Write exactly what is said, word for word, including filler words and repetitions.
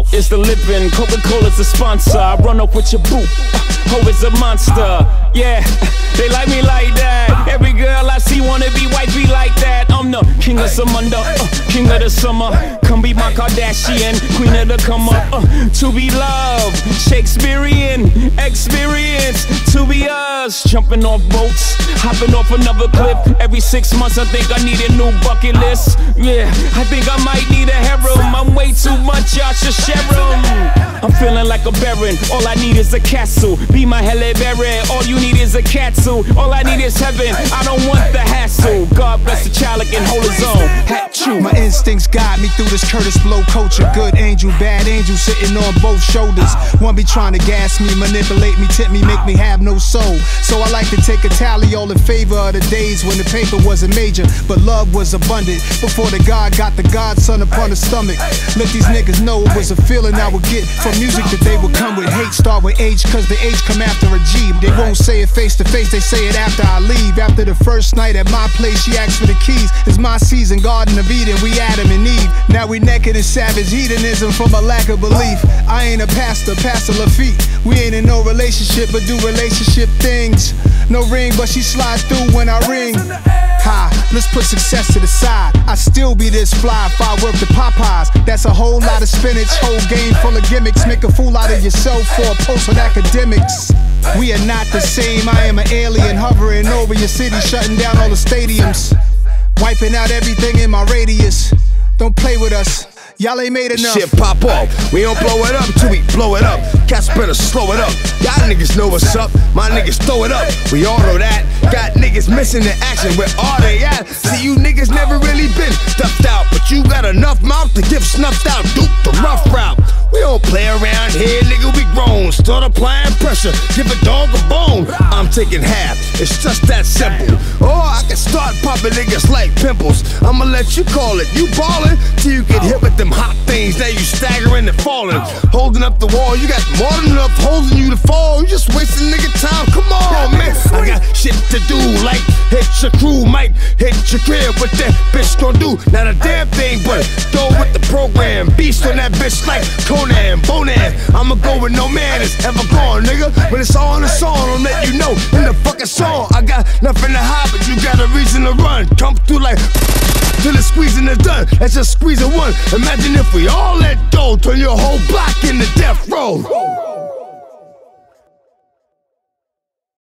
is the living, Coca-Cola's a sponsor. I run up with your boot, uh, ho is a monster. Yeah, they like me like that. Every girl I see wanna be wifey like that. I'm the king of Samunda, uh, king of the summer. Come be my Kardashian, queen of the come up. Uh, to be loved, Shakespearean experience. To be us, jumping off boats, hopping off another cliff. Every six months I think I need a new bucket list. Yeah, I think I might need a harem. I'm way too much, y'all should share 'em. I'm feeling like a baron, all I need is a castle. Be my Halle Berry, all you need is a catsuit. All I need is heaven, I don't want the hassle. God bless the child that can hold his own. Hat true. My instincts guide me through this Curtis Blow culture. Good angel, bad angel sitting on both shoulders. One be trying to gas me, manipulate me, tempt me, make me have no soul. So I like to take a tally all in favor of the days when the paper wasn't major, but love was abundant. Before the God got the godson upon the stomach. Let these niggas know it was a feeling I would get from music that they would come with. Hate start with H, cause the H come after a G. They won't say it face to face, they say it after I leave. After the first night at my place, she asked for the keys. It's my season, Garden of Eden, we Adam and Eve. Now we naked in savage hedonism from a lack of belief. I ain't a pastor, Pastor Lafitte. We ain't in no relationship, but do relationship things. No ring, but she slides through when I ring. Ha, let's put success to the side. I still be this fly if I work the Popeyes. That's a whole lot of spinach, whole game full of gimmicks. Make a fool out of yourself for a post on academics. We are not the same, I am an alien hovering over your city, shutting down all the stadiums, wiping out everything in my radius. Don't play with us, y'all ain't made enough. Shit pop off, we don't blow it up till we blow it up. Cats better slow it up, y'all niggas know what's up. My niggas throw it up, we all know that. Got niggas missing in action, where are they at? See, you niggas never really been stuffed out, but you got enough mouth to get snuffed out. Duke the rough route, we don't play around here, nigga, we grown. Start applying pressure, give a dog a bone. I'm taking half, it's just that simple. Or I can start popping niggas like pimples. I'ma let you call it, you ballin' till you get hit with them hot things. Now you staggering and falling, holding up the wall. You got more than enough holding you to fall. You just wasting nigga time, come on, man. I got shit to do, like hit your crew, might hit your crib. What that bitch gon' do? Not a damn thing, but go with the program. Beast on that bitch like Conan, Bonan. I'ma go with no man is ever gone, nigga. When it's all in the song, I'll let you know in the fucking song. I got nothing to hide, but you got a reason to run. Come through like till the squeezing is done. That's just squeezing one. Imagine if we all let go, turn your whole block into death row.